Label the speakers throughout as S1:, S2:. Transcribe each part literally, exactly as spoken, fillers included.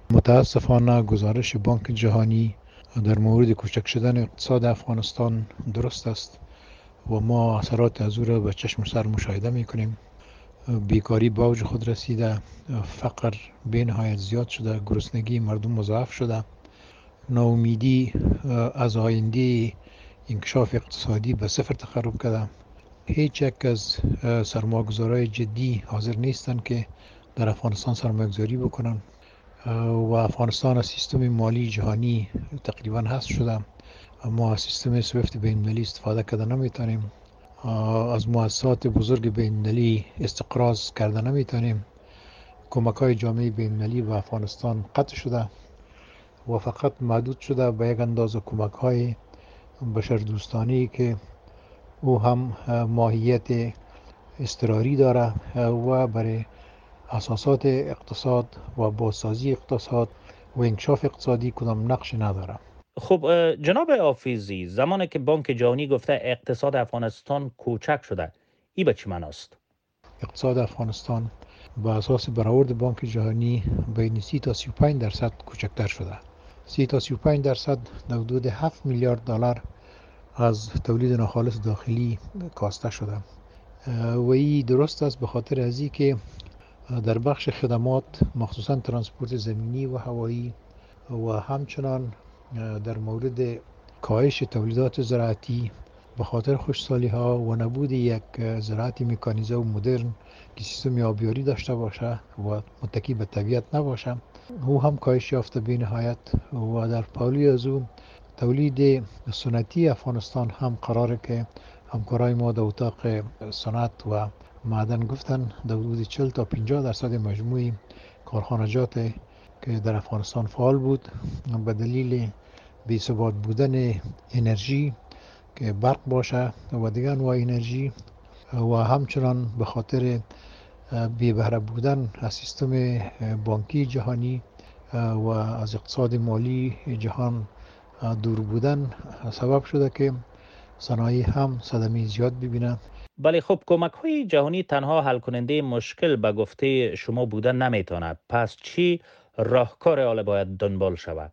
S1: متاسفانه گزارش بانک جهانی در مورد کوچک شدن اقتصاد افغانستان درست است و ما اثرات از او را به چشم سر مشاهده می کنیم. بیکاری به اوج خود رسیده، فقر به نهایت زیاد شده، گرسنگی مردم مضاعف شده، ناامیدی از آینده انکشاف اقتصادی به صفر تقرب کرده. هیچ یک از سرمایه‌گذارای جدی حاضر نیستند که در افغانستان سرمایه‌گذاری بکنن و افغانستان از سیستم مالی جهانی تقریبا حذف شده. ما از سیستم سویفت بین‌المللی استفاده کرده نمیتونیم، از مؤسسات بزرگ بین‌المللی استقراض کرده نمیتونیم. کمک های جامعه بین‌المللی به افغانستان قطع شده و فقط محدود شده به یک اندازه کمک های بشردوستانه که او هم ماهیت اضطراری داره و برای اساسات اقتصاد و بازسازی اقتصاد و انکشاف اقتصادی کدام نقش نداره.
S2: خب جناب حافظی، زمانی که بانک جهانی گفته اقتصاد افغانستان کوچک شده، این به چه معناست؟
S1: اقتصاد افغانستان با اساس برآورد بانک جهانی بین سی تا سی و پنج درصد کوچکتر شده. سی تا سی و پنج درصد در حدود هفت میلیارد دلار از تولید ناخالص داخلی کاسته شده و این درست است به خاطر از این که در بخش خدمات مخصوصا ترانسپورت زمینی و هوایی و همچنان در مورد کاهش تولیدات زراعتی به خاطر خشکسالی ها و نبود یک زراعت مکانیزه و مدرن که سیستم آبیاری داشته باشه و متکی به طبیعت نباشه، او هم کاهش یافته به نهایت و در پالی از او تولید سنتی افغانستان هم قراره که همکارای ما در اتاق صنعت و معدن گفتن در حدود چهل تا پنجاه درصد مجموعی کارخانجات که در افغانستان فعال بود به دلیل بی‌ثبات بودن انرژی که برق باشه و دیگر انواع انرژی و همچنان به خاطر بی بهره بودن از سیستم بانکی جهانی و از اقتصاد مالی جهان دور بودن سبب شده که صنایع هم صدمه زیاد ببینند.
S2: بله، خب کمک های جهانی تنها حل کننده مشکل به گفته شما بودن نمیتونه. پس چی راهکار حال باید دنبال شود؟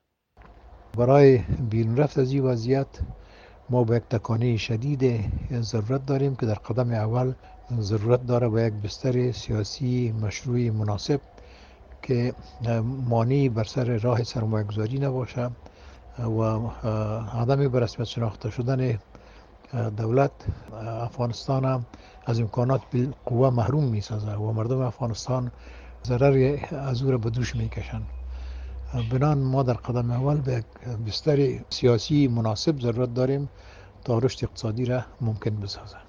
S1: برای بیرون رفت از این وضعیت ما به یک تکانه شدید ضرورت داریم که در قدم اول ضرورت داره به یک بستر سیاسی مشروع مناسب که مانعی بر سر راه سرمایه گذاری نباشه و عدم به رسمیت شناخته شدن دولت افغانستان هم از امکانات بالقوه محروم می سازه و مردم افغانستان ضرر از او را به دوش می کشند. بنان ما در قدم اول به یک بستر سیاسی مناسب ضرورت داریم تا رشد اقتصادی را ممکن بسازه.